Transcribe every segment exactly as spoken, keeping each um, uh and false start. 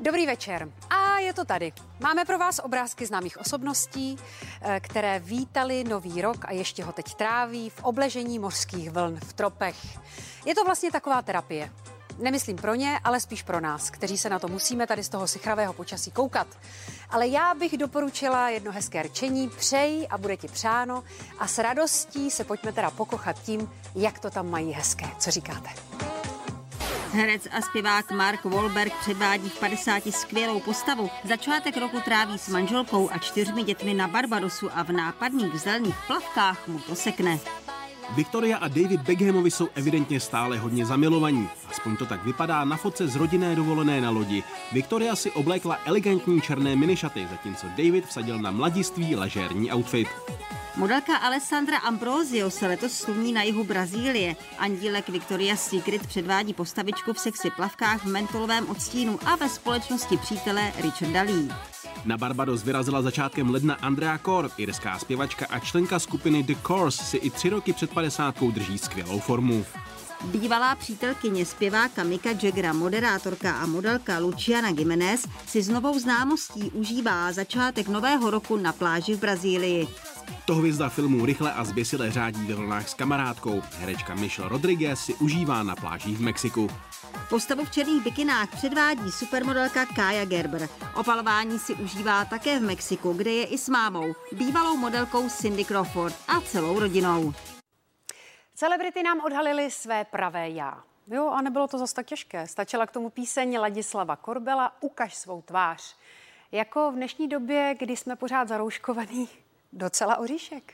Dobrý večer. A je to tady. Máme pro vás obrázky známých osobností, které vítali nový rok a ještě ho teď tráví v obležení mořských vln v tropech. Je to vlastně taková terapie. Nemyslím pro ně, ale spíš pro nás, kteří se na to musíme tady z toho sichravého počasí koukat. Ale já bych doporučila jedno hezké rčení: přej a bude ti přáno, a s radostí se pojďme teda pokochat tím, jak to tam mají hezké. Co říkáte? Herec a zpěvák Mark Wahlberg předvádí v padesáti skvělou postavu. Začátek roku tráví s manželkou a čtyřmi dětmi na Barbadosu a v nápadných zelených plavkách mu to sekne. Victoria a David Beckhamovi jsou evidentně stále hodně zamilovaní. Aspoň to tak vypadá na fotce z rodinné dovolené na lodi. Victoria si oblékla elegantní černé minišaty, zatímco David vsadil na mladistvý ležérní outfit. Modelka Alessandra Ambrosio se letos sluní na jihu Brazílie. Andílek Victoria's Secret předvádí postavičku v sexy plavkách v mentolovém odstínu a ve společnosti přítele Richarda Lee. Na Barbados vyrazila začátkem ledna Andrea Corr, irská zpěvačka a členka skupiny The Course si i tři roky před padesátkou drží skvělou formu. Bývalá přítelkyně zpěváka Micka Jaggera, moderátorka a modelka Luciana Gimenez si s novou známostí užívá začátek nového roku na pláži v Brazílii. To hvězda filmů rychle a zběsile řádí ve vlnách s kamarádkou. Herečka Michelle Rodriguez si užívá na plážích v Mexiku. Postavu v černých bikinách předvádí supermodelka Kaja Gerber. Opalování si užívá také v Mexiku, kde je i s mámou, bývalou modelkou Cindy Crawford a celou rodinou. Celebrity nám odhalily své pravé já. Jo, a nebylo to zas tak těžké. Stačila k tomu píseň Ladislava Korbela Ukaž svou tvář. Jako v dnešní době, kdy jsme pořád zarouškovaný, docela oříšek.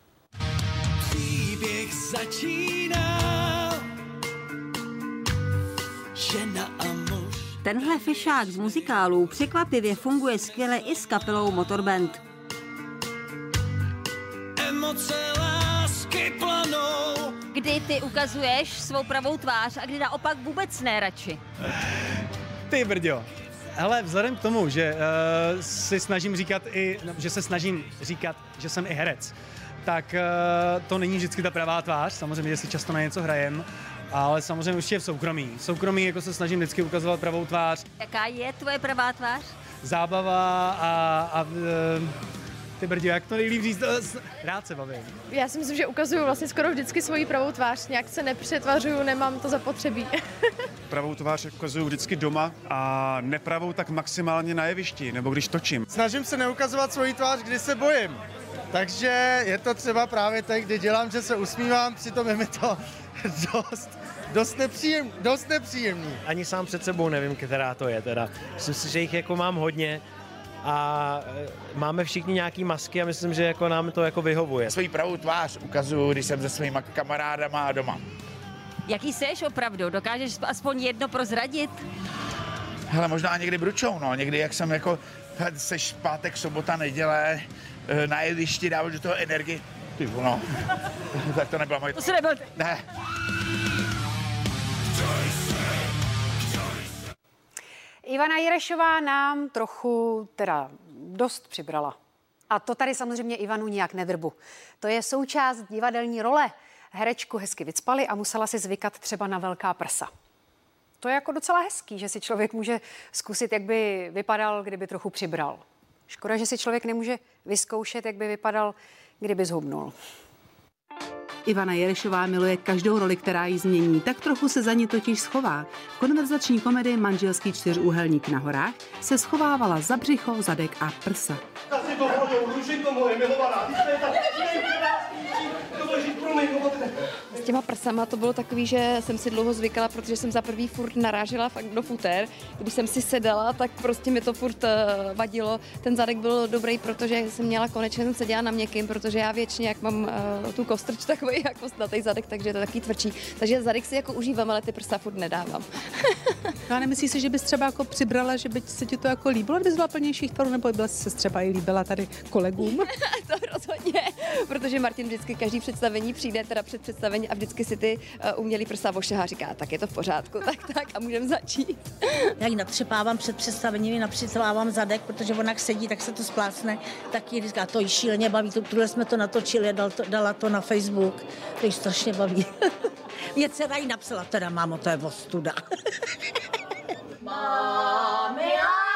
Příběh začíná. Žena a muž. Tenhle fešák z muzikálů překvapivě funguje skvěle i s kapelou Motorband. Emoce lásky planou. Kdy ty ukazuješ svou pravou tvář a kdy naopak vůbec ne radši? Ty brďo. Hele, vzhledem k tomu, že uh, si snažím říkat i, že se snažím říkat, že jsem i herec, tak uh, to není vždycky ta pravá tvář, samozřejmě, že si často na něco hrajem, ale samozřejmě určitě v soukromí. V soukromí jako se snažím vždycky ukazovat pravou tvář. Jaká je tvoje pravá tvář? Zábava a, a uh, ty brďo, jak to nejlíp říct, rád se bavím. Já si myslím, že ukazuju vlastně skoro vždycky svoji pravou tvář, nějak se nepřetvařuju, nemám to zapotřebí. Pravou tvář ukazuju vždycky doma a nepravou tak maximálně na jevišti, nebo když točím. Snažím se neukazovat svoji tvář, když se bojím. Takže je to třeba právě teď, kdy dělám, že se usmívám, přitom je mi to dost, dost, nepříjem, dost nepříjemný. Ani sám před sebou nevím, která to je teda. Myslím si, že jich jako mám hodně a máme všichni nějaký masky a myslím, že jako nám to jako vyhovuje. Svoji pravou tvář ukazuju, když jsem se svýma kamarádama doma. Jaký seš opravdu? Dokážeš aspoň jedno prozradit? Hele, možná někdy bručou, no. Někdy, jak jsem jako, seš pátek, sobota, neděle, na jevišti, dávat do toho energii. Ty no, tak to nebyla moje... To se nebyl... Ne. Ivana Jirešová nám trochu, teda dost přibrala. A to tady samozřejmě Ivanu nijak nedrbu. To je součást divadelní role. Herečku hezky vycpali a musela si zvykat třeba na velká prsa. To je jako docela hezký, že si člověk může zkusit, jak by vypadal, kdyby trochu přibral. Škoda, že si člověk nemůže vyzkoušet, jak by vypadal, kdyby zhubnul. Ivana Jirešová miluje každou roli, která ji změní, tak trochu se za ní totiž schová. V konverzační komedii Manželský čtyřúhelník na horách se schovávala za břicho, zadek a prsa. S těma prsama to bylo takový, že jsem si dlouho zvykala, protože jsem za prvý furt narážela fakt do futér. Když jsem si sedala, tak prostě mi to furt vadilo. Ten zadek byl dobrý, protože jsem měla konečně, jsem seděla na měkkým, protože já většině, jak mám uh, tu kostrč takový jako snatý zadek, takže je to taky tvrdší. Takže zadek si jako užívám, ale ty prsa furt nedávám. No a nemyslíš si, že bys třeba jako přibrala, že by se ti to jako líbilo, kdybys byla plnějších tvarů, nebo byla se třeba i líbila tady kolegům? To rozhodně, protože Martin vždycky každý představení přijde teda před představení a vždycky si ty uh, umělý prsa ošahá, říká, tak je to v pořádku, tak tak a můžeme začít. Já ji natřepávám před představením, napřicávám zadek, protože ona jak sedí, tak se to splácne, tak ji říká, to jí šíleně baví, tuhle jsme to natočili, dal to, dala to na Facebook, to jí strašně baví. Mě dcera jí napsala, teda mámo, to je ostuda. Mami,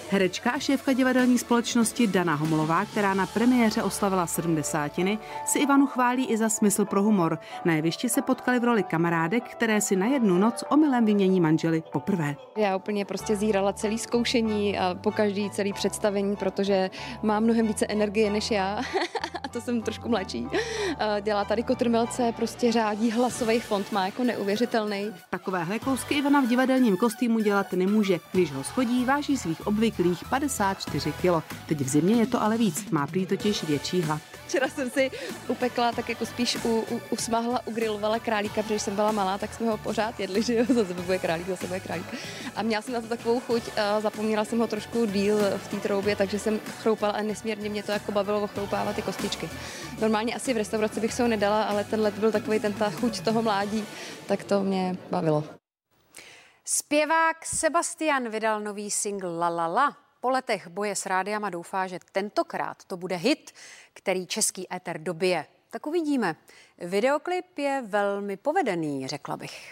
Herečka a šéfka divadelní společnosti Dana Homolová, která na premiéře oslavila sedmdesátiny, si Ivanu chválí i za smysl pro humor. Na jevišti se potkali v roli kamarádek, které si na jednu noc omylem vymění manželi poprvé. Já úplně prostě zírala celý zkoušení a po každý celý představení, protože má mnohem více energie než já. A to jsem trošku mladší. Dělá tady kotrmelce, prostě řádí hlasový fond, má jako neuvěřitelný. Takovéhle kousky Ivana v divadelním kostýmu dělat nemůže. Když ho schodí, váží svých obvyklých padesát čtyři kilo. Teď v zimě je to ale víc, má prý totiž větší hlad. Včera jsem si upekla, tak jako spíš u, u, usmahla, ugrilovala králíka, protože jsem byla malá, tak jsme ho pořád jedli, že jo, zase bude králík, zase bude králík. A měla jsem na to takovou chuť, zapomněla jsem ho trošku díl v té troubě, takže jsem chroupala a nesmírně mě to jako bavilo ochroupávat ty kostičky. Normálně asi v restauraci bych se ho nedala, ale ten let byl takový ten ta chuť toho mládí, tak to mě bavilo. Zpěvák Sebastian vydal nový single La La La. Po letech boje s rádiama doufá, že tentokrát to bude hit, který český éter dobije. Tak uvidíme. Videoklip je velmi povedený, řekla bych.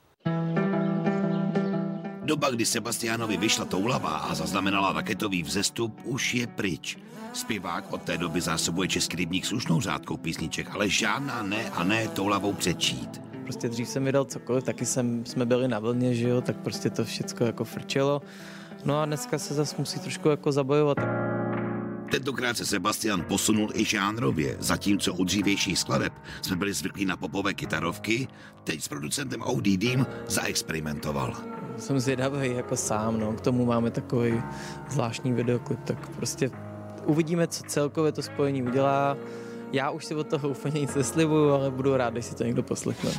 Doba, kdy Sebastianovi vyšla toulavá a zaznamenala raketový vzestup, už je pryč. Zpěvák od té doby zásobuje český rybník slušnou řádkou písniček, ale žádná ne a ne toulavou přečít. Prostě dřív jsem vydal cokoliv, taky jsem, jsme byli na vlně, že jo, tak prostě to všecko jako frčelo. No a dneska se zase musí trošku jako zabojovat. Tentokrát se Sebastian posunul i žánrově, zatímco u dřívějších skladeb jsme byli zvyklí na popové kytarovky, teď s producentem O D D zaexperimentoval. Jsem zvědavý jako sám, no, k tomu máme takový zvláštní videoklip, tak prostě uvidíme, co celkově to spojení udělá. Já už si od toho úplně nic neslibuju, ale budu rád, když si to někdo poslechne.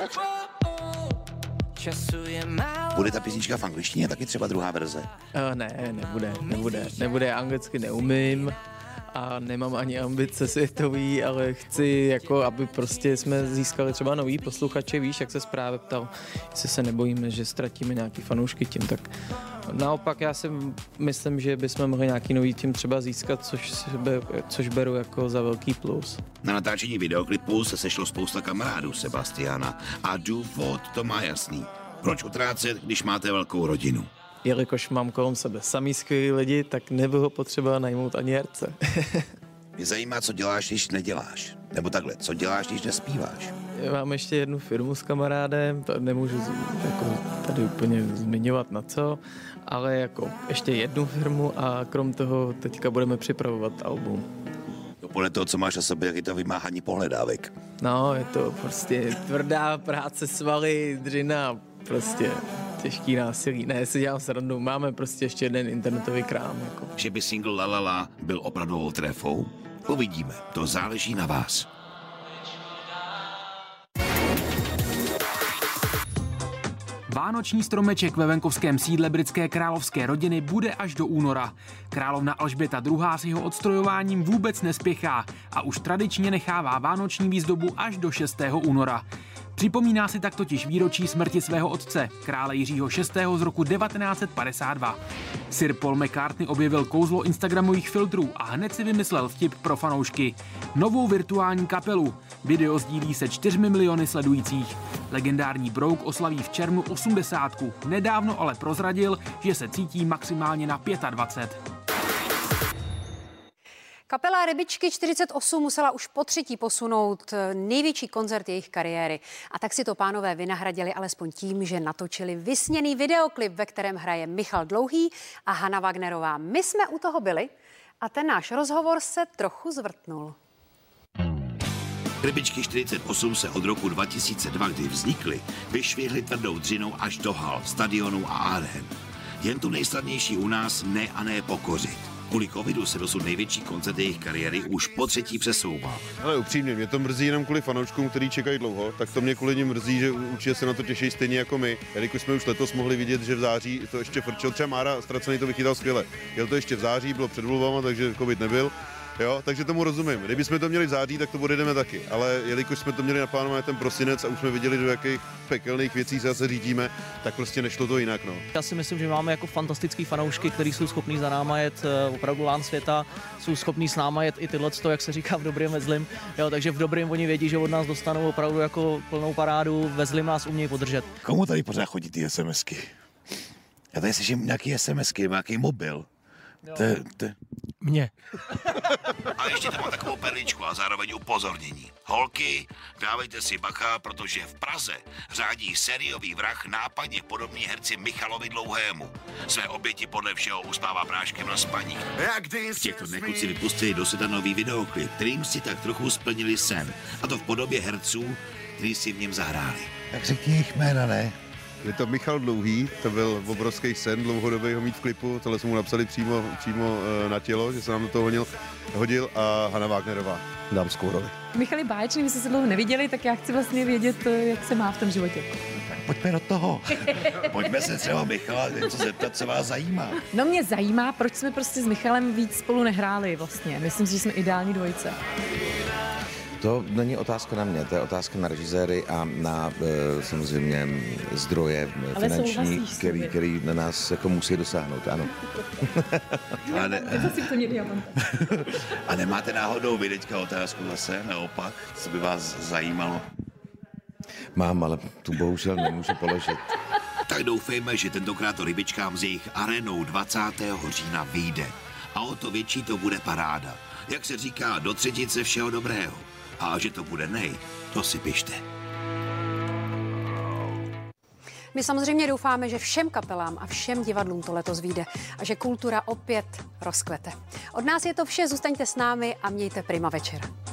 Bude ta písnička v angličtině taky třeba druhá verze? Uh, ne, nebude, nebude, nebude, anglicky neumím a nemám ani ambice světový, ale chci, jako, aby prostě jsme získali třeba nový posluchače, víš, jak se právě ptal, jestli se nebojíme, že ztratíme nějaký fanoušky tím, tak naopak já si myslím, že bychom mohli nějaký nový tím třeba získat, což, což beru jako za velký plus. Na natáčení videoklipu se sešlo spousta kamarádů Sebastiana a důvod to má jasný. Proč utrácet, když máte velkou rodinu? Jelikož mám kolem sebe samý skvělý lidi, tak nebylo potřeba najmout ani herce. Mě zajímá, co děláš, když neděláš. Nebo takhle, co děláš, když nespíváš. Já mám ještě jednu firmu s kamarádem, to nemůžu jako tady úplně zmiňovat na co, ale jako ještě jednu firmu a krom toho teďka budeme připravovat album. To podle toho, co máš na sobě, jak je to vymáhání pohledávek. No, je to prostě tvrdá práce, svaly, dřina, prostě těžký násilí. Ne, si dělám srandu, máme prostě ještě jeden internetový krám. Jako. Že by single La La La byl opravdovou trefou? Uvidíme, to záleží na vás. Vánoční stromeček ve venkovském sídle britské královské rodiny bude až do února. Královna Alžběta druhá. s jeho odstrojováním vůbec nespěchá a už tradičně nechává vánoční výzdobu až do šestého února. Připomíná si tak totiž výročí smrti svého otce, krále Jiřího šestého z roku devatenáct set padesát dva. Sir Paul McCartney objevil kouzlo instagramových filtrů a hned si vymyslel vtip pro fanoušky. Novou virtuální kapelu. Video sdílí se čtyřmi miliony sledujících. Legendární brouk oslaví v červnu osmdesátku. Nedávno ale prozradil, že se cítí maximálně na dvacet pět. Kapela Rybičky čtyřicet osm musela už po třetí posunout největší koncert jejich kariéry. A tak si to pánové vynahradili alespoň tím, že natočili vysněný videoklip, ve kterém hraje Michal Dlouhý a Hana Wagnerová. My jsme u toho byli a ten náš rozhovor se trochu zvrtnul. Rybičky čtyřicet osm se od roku dva tisíce dva, kdy vznikly, vyšvihly tvrdou dřinou až do hal, stadionů a aren. Jen tu nejslavnější u nás ne a ne pokořit. Kvůli covidu se dosud největší koncert jejich kariéry už po třetí přesouvá. Ale upřímně, mě to mrzí jenom kvůli fanouškům, kteří čekají dlouho, tak to mě kvůli nim mrzí, že určitě se na to těší stejně jako my. Jelikož jsme už letos mohli vidět, že v září to ještě frčel, třeba Mára Ztracený to vychytal skvěle. Jel to ještě v září, bylo před volbama, takže covid nebyl. Jo, takže tomu rozumím. Kdybychom to měli v září, tak to budeme taky. Ale jelikož jsme to měli naplánované ten prosinec a už jsme viděli, do jakých pekelných věcí se zase řídíme, tak prostě nešlo to jinak. No. Já si myslím, že máme jako fantastický fanoušky, kteří jsou schopní za náma jet opravdu lán světa, jsou schopní s náma jet i tyhle, jak se říká v dobrým ve zlým. Jo, takže v dobrým oni vědí, že od nás dostanou opravdu jako plnou parádu, ve zlým nás umějí podržet. Komu tady pořád chodí ty SMSky? Já tady slyším nějaký SMSky, nějaký mobil. Te, te. Mě. A ještě tam má takovou perličku a zároveň upozornění. Holky, dávejte si bacha, protože v Praze řádí sériový vrah nápadně podobný herci Michalovi Dlouhému. Své oběti podle všeho uspává práškem na spaní. V těchto dnech kluci vypustili do světa nový videoklip, kterým si tak trochu splnili sen. A to v podobě herců, kteří si v něm zahráli. Tak řekni jejich jména, ne? Je to Michal Dlouhý, to byl obrovský sen, dlouhodobý ho mít v klipu, tohle jsme mu napsali přímo, přímo na tělo, že se nám do toho hodil, hodil a Hana Wagnerová, dámskou roli. Michal je báječný, my jsme se dlouho neviděli, tak já chci vlastně vědět, jak se má v tom životě. Pojďme do toho. Pojďme se třeba Michala něco zeptat, co vás zajímá. No mě zajímá, proč jsme prostě s Michalem víc spolu nehráli vlastně. Myslím si, že jsme ideální dvojice. To není otázka na mě, to je otázka na režiséry a na e, samozřejmě zdroje ale finanční, který, který na nás jako musí dosáhnout, ano. A, ne, a nemáte náhodou vy teďka otázku zase, naopak, co by vás zajímalo? Mám, ale tu bohužel nemůžu položit. Tak doufejme, že tentokrát to rybičkám z jejich arénou dvacátého října vyjde. A o to větší to bude paráda. Jak se říká, do třetice všeho dobrého. A že to bude nej, to si pište. My samozřejmě doufáme, že všem kapelám a všem divadlům to letos vyjde a že kultura opět rozkvete. Od nás je to vše, zůstaňte s námi a mějte prima večera.